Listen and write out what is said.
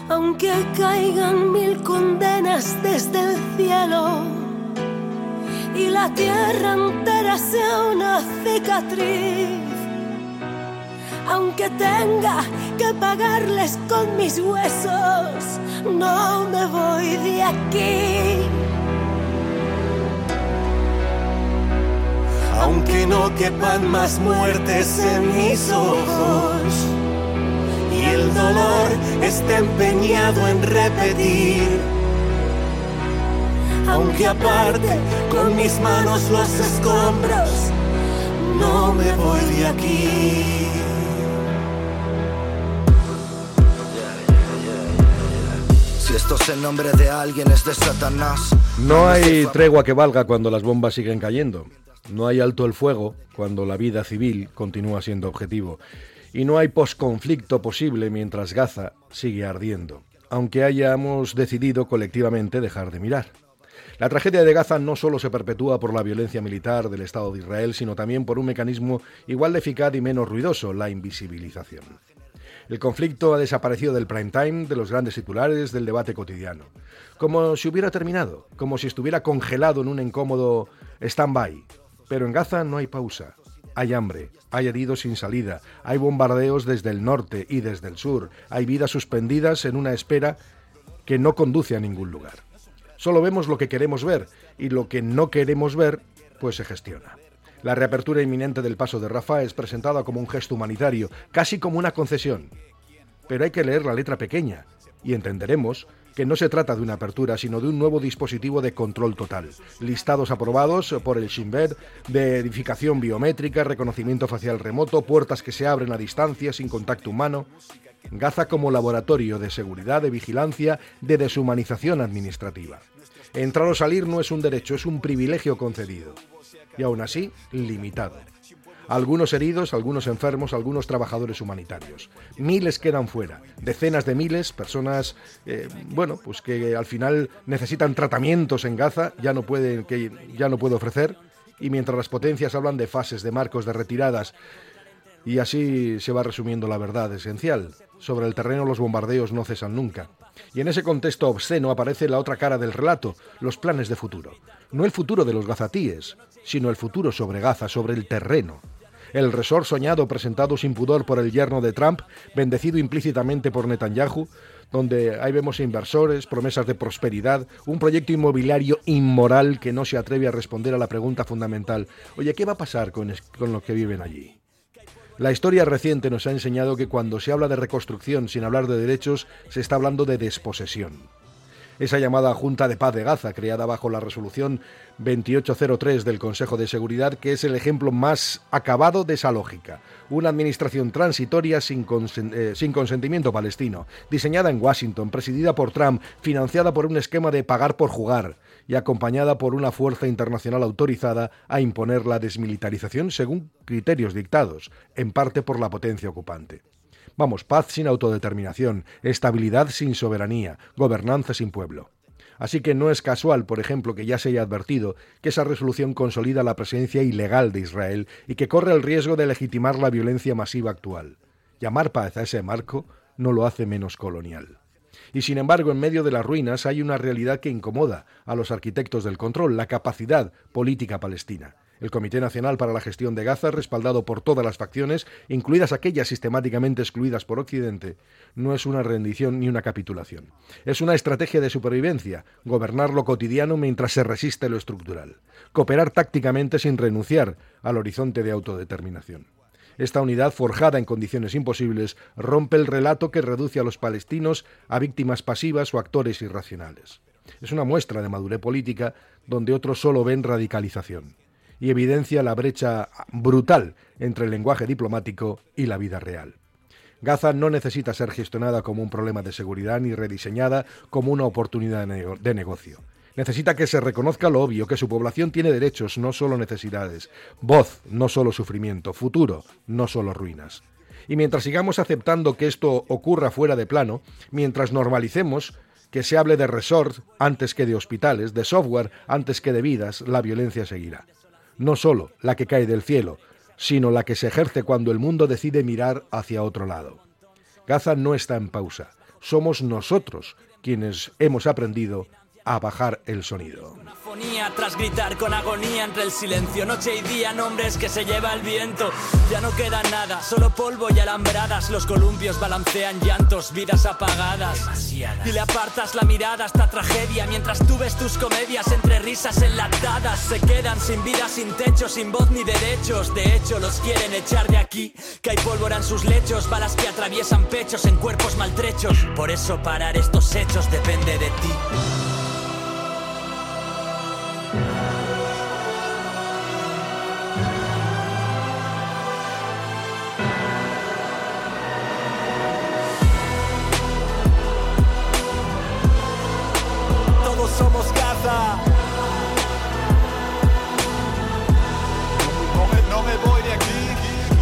Aunque caigan 1000 condenas desde el cielo y la tierra entera sea una cicatriz, aunque tenga que pagarles con mis huesos, no me voy de aquí. Aunque no quepan más muertes en mis ojos y el dolor esté empeñado en repetir, aunque aparte con mis manos los escombros, no me voy de aquí. Si esto es el nombre de alguien, es de Satanás. No hay tregua que valga cuando las bombas siguen cayendo. No hay alto el fuego cuando la vida civil continúa siendo objetivo. Y no hay posconflicto posible mientras Gaza sigue ardiendo, aunque hayamos decidido colectivamente dejar de mirar. La tragedia de Gaza no solo se perpetúa por la violencia militar del Estado de Israel, sino también por un mecanismo igual de eficaz y menos ruidoso, la invisibilización. El conflicto ha desaparecido del prime time, de los grandes titulares, del debate cotidiano. Como si hubiera terminado, como si estuviera congelado en un incómodo stand-by. Pero en Gaza no hay pausa. Hay hambre, hay heridos sin salida, hay bombardeos desde el norte y desde el sur, hay vidas suspendidas en una espera que no conduce a ningún lugar. Solo vemos lo que queremos ver y lo que no queremos ver, pues se gestiona. La reapertura inminente del paso de Rafah es presentada como un gesto humanitario, casi como una concesión. Pero hay que leer la letra pequeña y entenderemos que no se trata de una apertura, sino de un nuevo dispositivo de control total. Listados aprobados por el Shin Bet, de verificación biométrica, reconocimiento facial remoto, puertas que se abren a distancia, sin contacto humano. Gaza como laboratorio de seguridad, de vigilancia, de deshumanización administrativa. Entrar o salir no es un derecho, es un privilegio concedido. Y aún así, limitado. Algunos heridos, algunos enfermos, algunos trabajadores humanitarios. Miles quedan fuera, decenas de miles, personas, pues que al final necesitan tratamientos en Gaza, ya no puede ofrecer, y mientras las potencias hablan de fases, de marcos, de retiradas, y así se va resumiendo la verdad esencial. Sobre el terreno los bombardeos no cesan nunca. Y en ese contexto obsceno aparece la otra cara del relato, los planes de futuro. No el futuro de los gazatíes, sino el futuro sobre Gaza, sobre el terreno. El resort soñado presentado sin pudor por el yerno de Trump, bendecido implícitamente por Netanyahu, donde ahí vemos inversores, promesas de prosperidad, un proyecto inmobiliario inmoral que no se atreve a responder a la pregunta fundamental: oye, ¿qué va a pasar con los que viven allí? La historia reciente nos ha enseñado que cuando se habla de reconstrucción sin hablar de derechos, se está hablando de desposesión. Esa llamada Junta de Paz de Gaza, creada bajo la resolución 2803 del Consejo de Seguridad, que es el ejemplo más acabado de esa lógica. Una administración transitoria sin consentimiento palestino, diseñada en Washington, presidida por Trump, financiada por un esquema de pagar por jugar y acompañada por una fuerza internacional autorizada a imponer la desmilitarización según criterios dictados, en parte por la potencia ocupante. Vamos, paz sin autodeterminación, estabilidad sin soberanía, gobernanza sin pueblo. Así que no es casual, por ejemplo, que ya se haya advertido que esa resolución consolida la presencia ilegal de Israel y que corre el riesgo de legitimar la violencia masiva actual. Llamar paz a ese marco no lo hace menos colonial. Y sin embargo, en medio de las ruinas hay una realidad que incomoda a los arquitectos del control, la capacidad política palestina. El Comité Nacional para la Gestión de Gaza, respaldado por todas las facciones, incluidas aquellas sistemáticamente excluidas por Occidente, no es una rendición ni una capitulación. Es una estrategia de supervivencia, gobernar lo cotidiano mientras se resiste lo estructural, cooperar tácticamente sin renunciar al horizonte de autodeterminación. Esta unidad, forjada en condiciones imposibles, rompe el relato que reduce a los palestinos a víctimas pasivas o actores irracionales. Es una muestra de madurez política donde otros solo ven radicalización, y evidencia la brecha brutal entre el lenguaje diplomático y la vida real. Gaza no necesita ser gestionada como un problema de seguridad ni rediseñada como una oportunidad de negocio. Necesita que se reconozca lo obvio, que su población tiene derechos, no solo necesidades, voz, no solo sufrimiento, futuro, no solo ruinas. Y mientras sigamos aceptando que esto ocurra fuera de plano, mientras normalicemos que se hable de resort antes que de hospitales, de software antes que de vidas, la violencia seguirá. No solo la que cae del cielo, sino la que se ejerce cuando el mundo decide mirar hacia otro lado. Gaza no está en pausa. somos nosotros quienes hemos aprendido a bajar el sonido. Una fonía tras gritar con agonía entre el silencio, noche y día, nombres que se lleva el viento. Ya no queda nada, solo polvo y alambradas. Los columpios balancean llantos, vidas apagadas. Demasiadas. Y le apartas la mirada a esta tragedia mientras tú ves tus comedias entre risas enlatadas. Se quedan sin vida, sin techo, sin voz ni derechos. De hecho, los quieren echar de aquí, que hay pólvora en sus lechos, balas que atraviesan pechos en cuerpos maltrechos. Por eso parar estos hechos depende de ti. Somos Gaza.